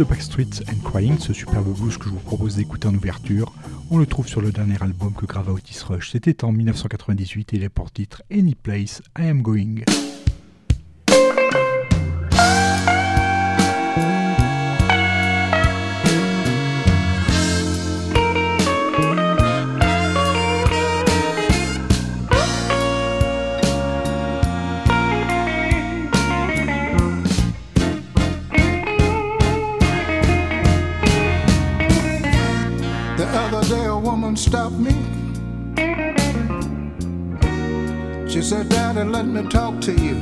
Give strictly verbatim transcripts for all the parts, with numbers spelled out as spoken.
The Backstreets and Crying, ce superbe blues que je vous propose d'écouter en ouverture. On le trouve sur le dernier album que grava Otis Rush. C'était en dix-neuf cent quatre-vingt-dix-huit et il est pour titre Any Place I Am Going. Stopped me. She said, Daddy, let me talk to you.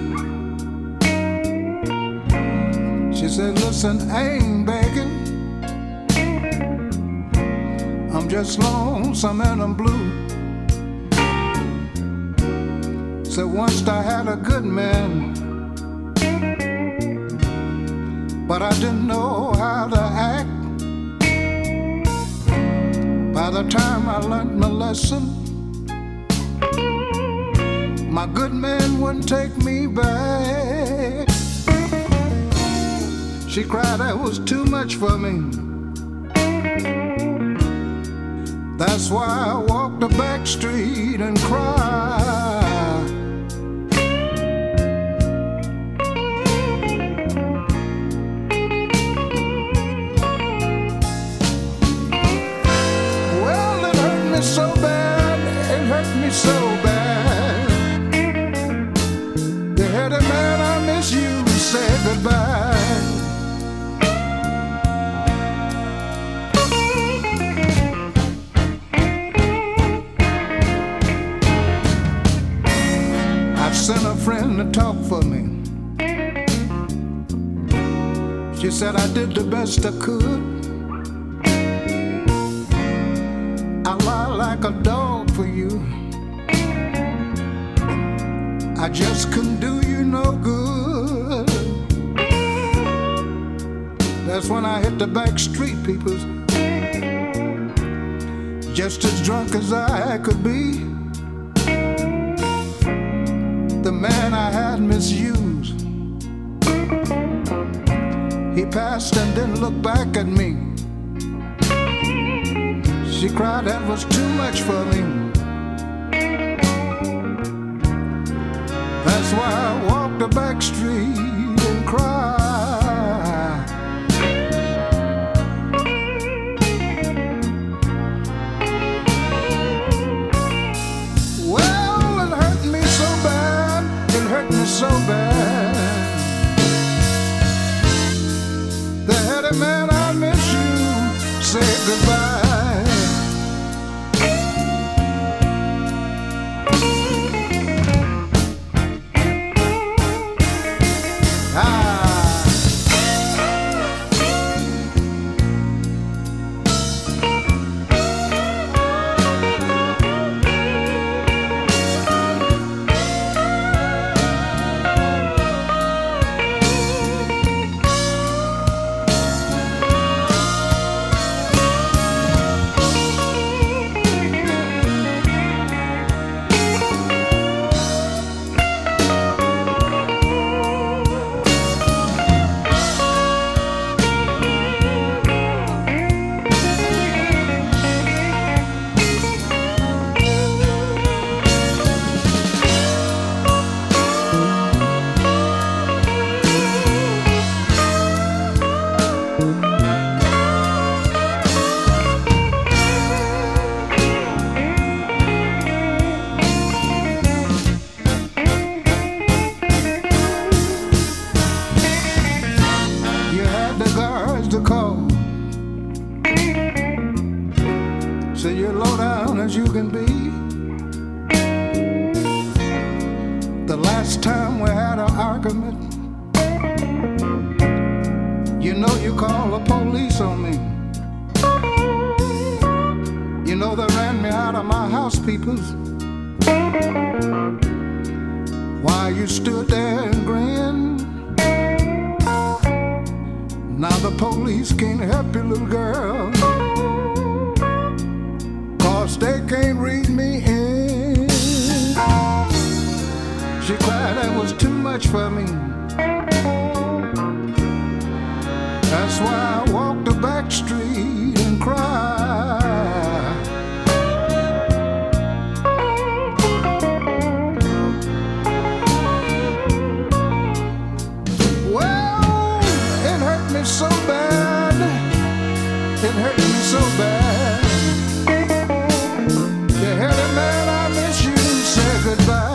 She said, listen, I ain't begging. I'm just lonesome and I'm blue. Said, once I had a good man, but I didn't know how to act. By the time I learned my lesson, my good man wouldn't take me back. She cried, that was too much for me. That's why I walked the back street and cried. So bad, it hurt me so bad. You heard a man, I miss you, say goodbye. I've sent a friend to talk for me. She said I did the best I could. I lie like a dog for you. I just couldn't do you no good. That's when I hit the back street, peoples, just as drunk as I could be. The man I had misused, he passed and didn't look back at me. She cried, that was too much for me. That's why I walked the back street and cried. Well, it hurt me so bad, it hurt me so bad. The heady man, I miss you, say goodbye. That's why I walk the back street and cry. Well, it hurt me so bad. It hurt me so bad. You heard it, man, I miss you, say goodbye.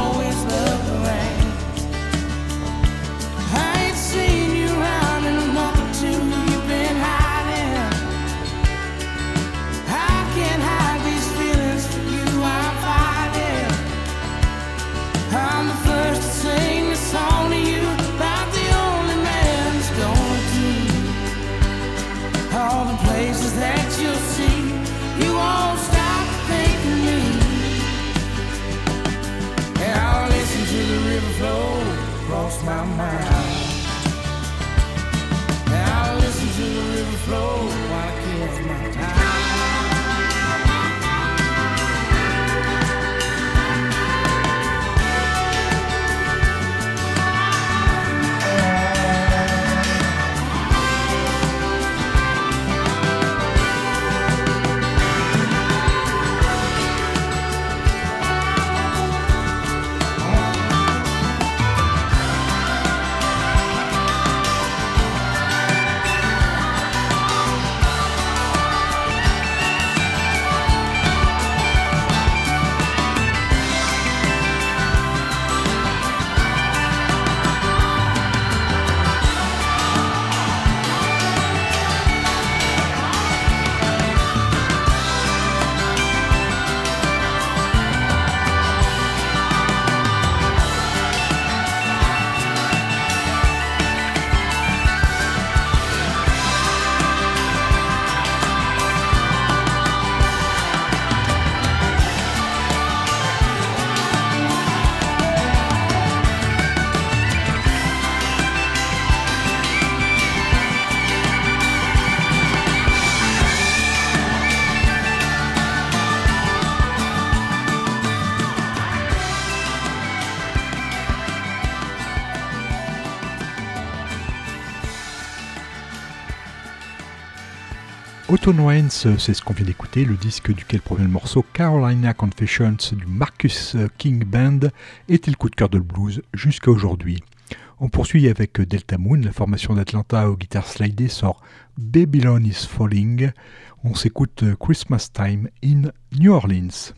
Seen you around in a month. Autumn Rains, c'est ce qu'on vient d'écouter, le disque duquel provient le morceau Carolina Confessions du Marcus King Band était le coup de cœur de le blues jusqu'à aujourd'hui. On poursuit avec Delta Moon, la formation d'Atlanta aux guitares slidées sort Babylon is Falling. On s'écoute Christmas Time in New Orleans.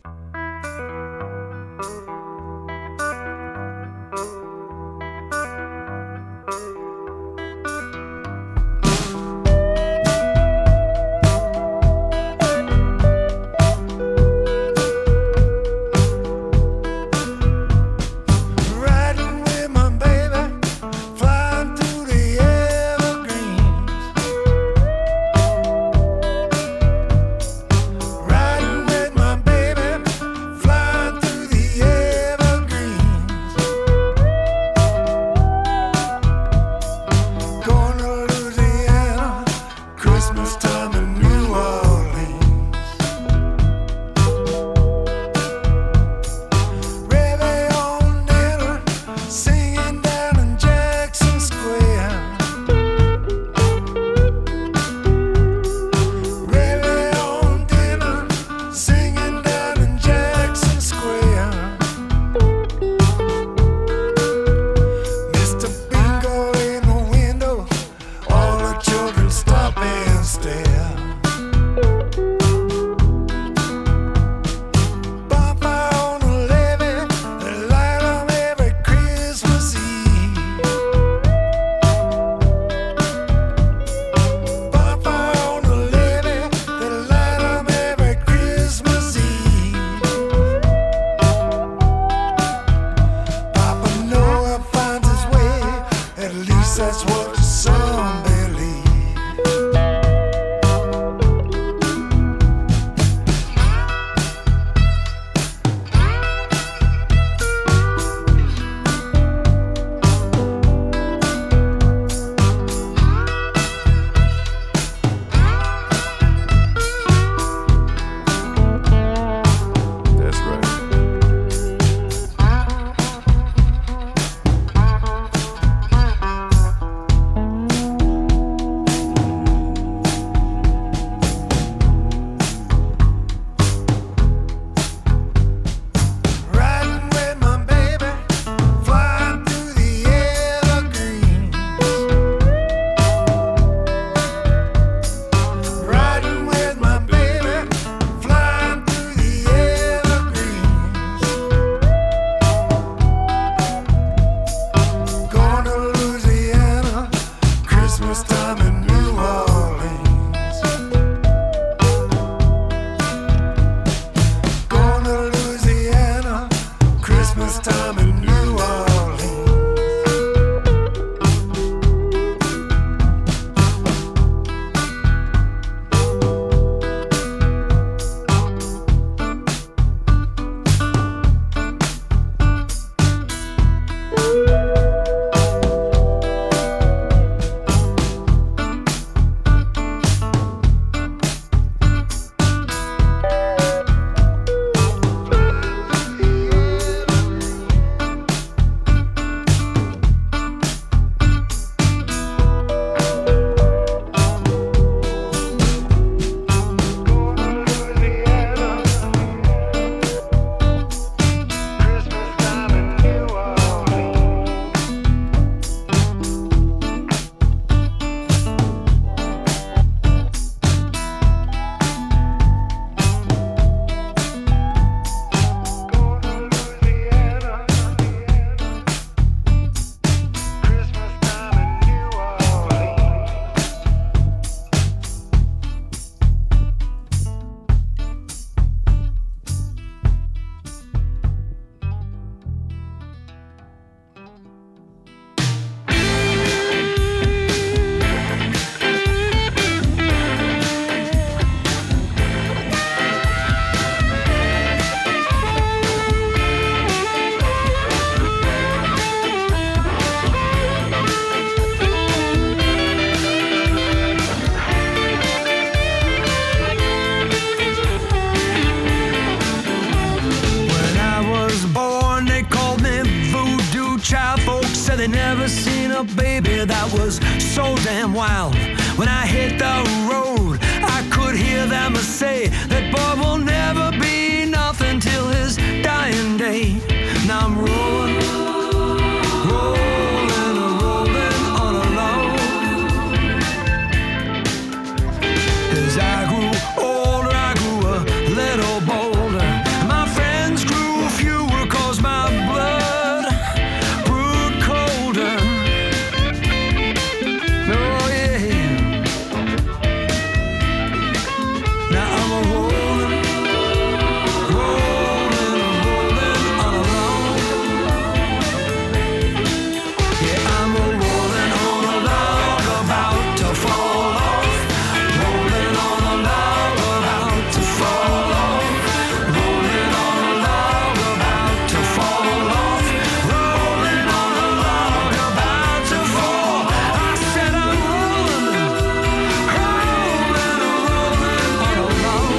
they never seen a baby that was so damn wild. When I hit the road, I I could hear them say that boy will never be nothing till his dying day. Now I'm rolling, rolling, rolling on along. As I grew older, I grew a little bolder. My friends grew fewer 'cause my blood brewed colder. Oh yeah. Now I'm a rolling, rolling, rolling on along. Yeah, I'm a rolling on a log about to fall off. Rolling on a log about to fall off. Rolling on a log about to fall off. Rolling on a log about to fall. I said I'm rolling, rolling, rolling on a log.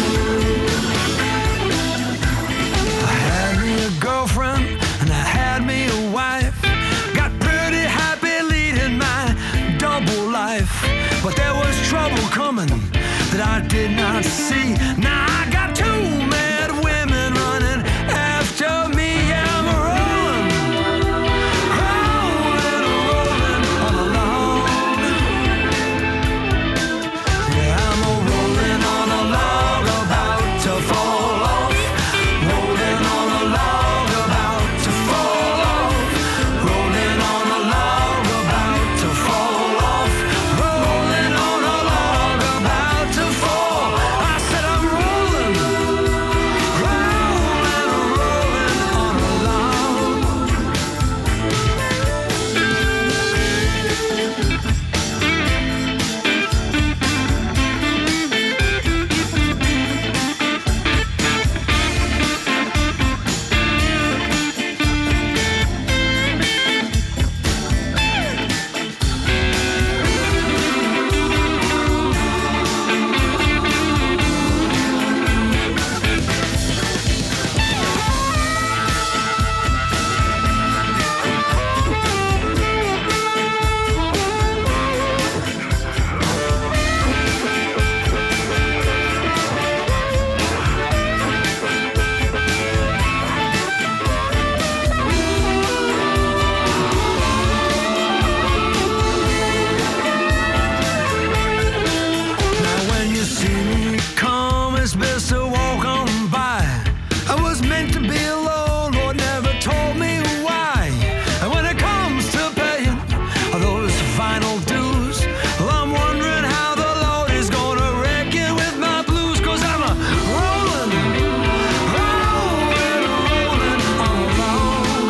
I had me a girlfriend and I had me a wife. Got pretty happy leading my double life. But there was trouble coming that I did not see. Now I got two mad women running after me. Yeah, I'm rolling, rolling, rolling on along. Yeah, I'm a rolling on a log about to fall off. Rolling on a log about to fall off. Rolling on a log about to fall off. Rolling on a log about to fall. I said I'm rolling, rolling, rolling on a log. Now when you see me come, it's best to walk on by. I was meant to be alone, Lord never told me why. And when it comes to paying those final dues, well, I'm wondering how the Lord is gonna reckon with my blues. 'Cause I'm a rolling, rolling, rolling on along.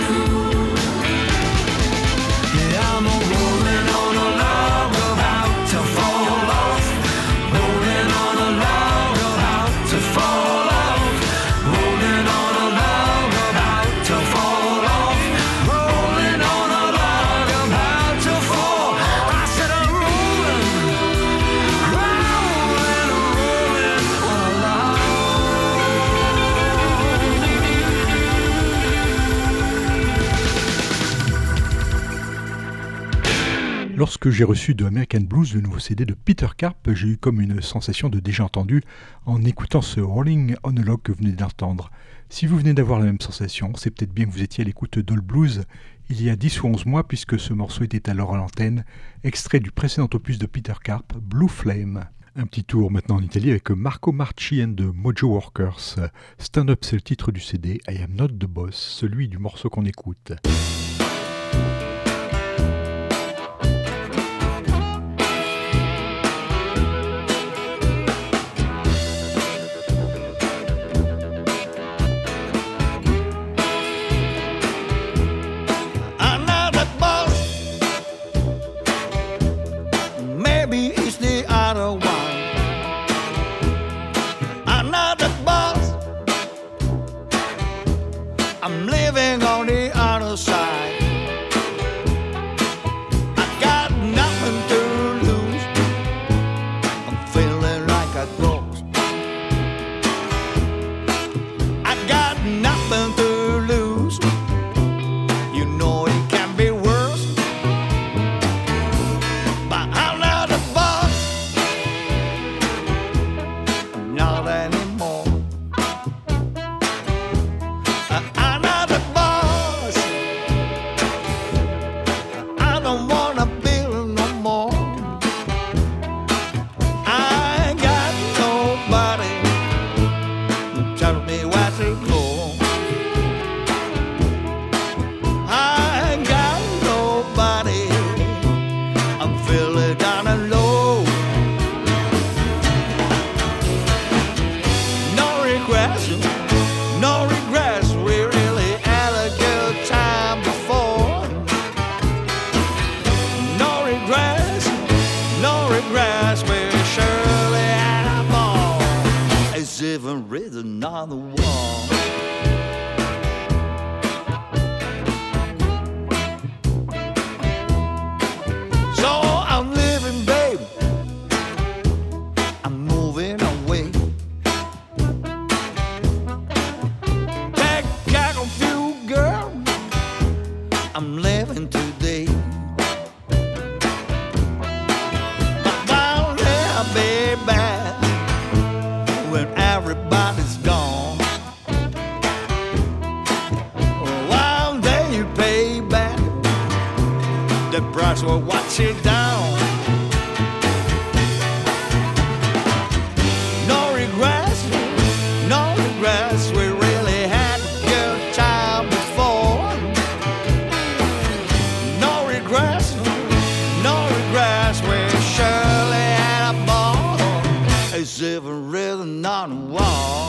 Yeah, I'm a rolling on a log about to fall off. Rolling on a log about to fall off. Rolling on a log about to fall off. Rolling on a log about to fall. I said I'm rolling, rolling, rolling on a log. Lorsque j'ai reçu de American Blues le nouveau C D de Peter Karp, j'ai eu comme une sensation de déjà entendu en écoutant ce Rolling on a Log que vous venez d'entendre. Si vous venez d'avoir la même sensation, c'est peut-être bien que vous étiez à l'écoute d'All Blues il y a dix ou onze mois, puisque ce morceau était alors à l'antenne, extrait du précédent opus de Peter Karp, Blue Flame. Un petit tour maintenant en Italie avec Marco Marci and the Mojo Workers. Stand Up, c'est le titre du C D, I Am Not the Boss, celui du morceau qu'on écoute. I'm not the boss. Maybe it's the other one. I'm not the boss. I'm living on the other side. on the wall. So I'm living, babe. I'm moving away. Take care of you, girl. I'm living today. But down there, baby, when everybody's gone, one day you pay back the price will watch it down. No regrets, no regrets. We really had a good time before. No regrets, no regrets. We surely had a ball. It's even written on the wall.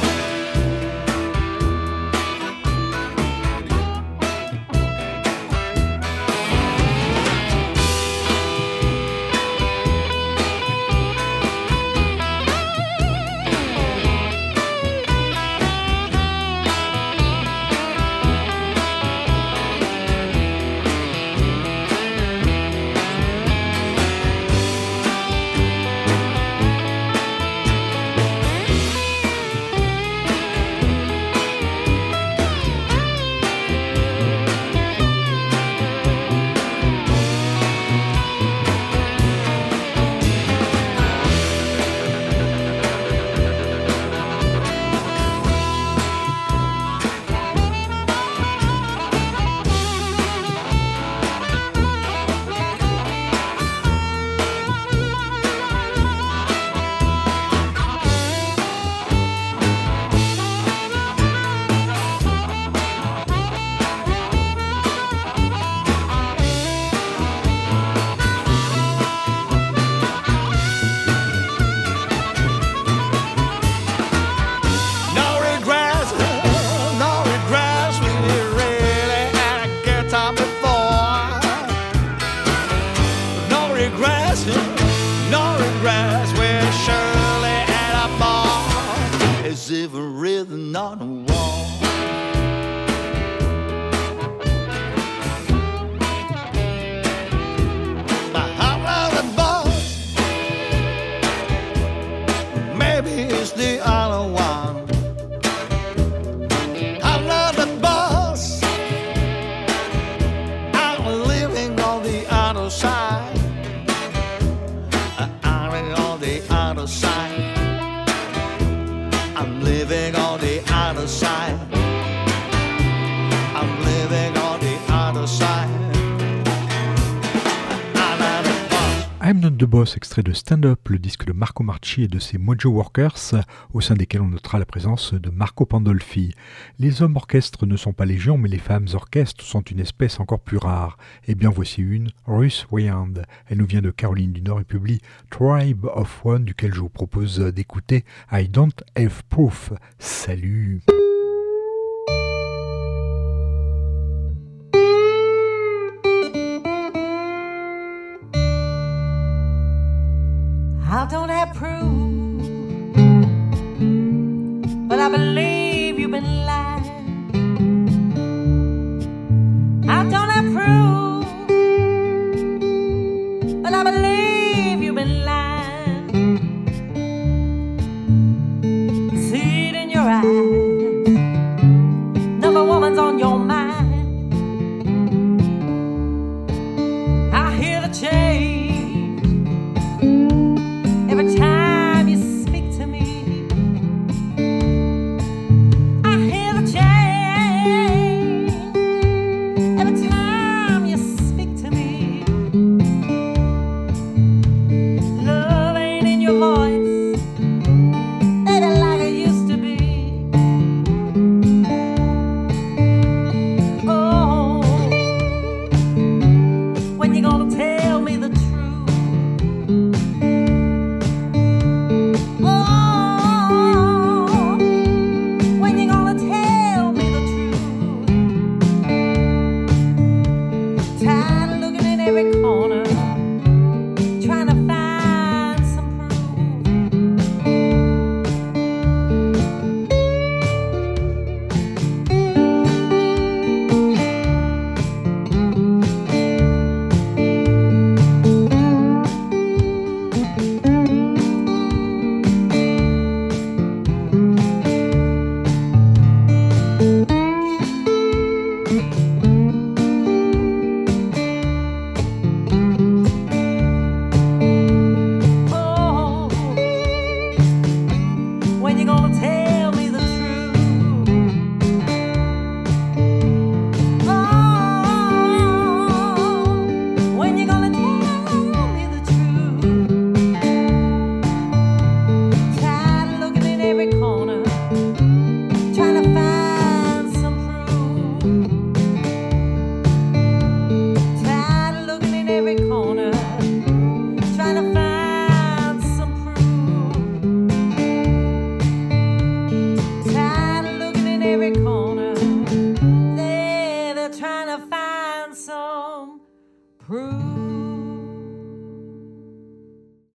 Even written on the wall. But I'm not the boss. Maybe it's the other one. I'm not the boss. I'm living on the other side. I'm living on the other side. I'm living on the other side. I'm living on the other side. I'm Not the Boss, extrait de Stand Up, le disque de Marco Marci et de ses Mojo Workers, au sein desquels on notera la présence de Marco Pandolfi. Les hommes orchestres ne sont pas légion, mais les femmes orchestres sont une espèce encore plus rare. Et bien voici une, Ruth Wyand. Elle nous vient de Caroline du Nord et publie Tribe of One, duquel je vous propose d'écouter I Don't Have Proof. Salut! I don't have proof, but I believe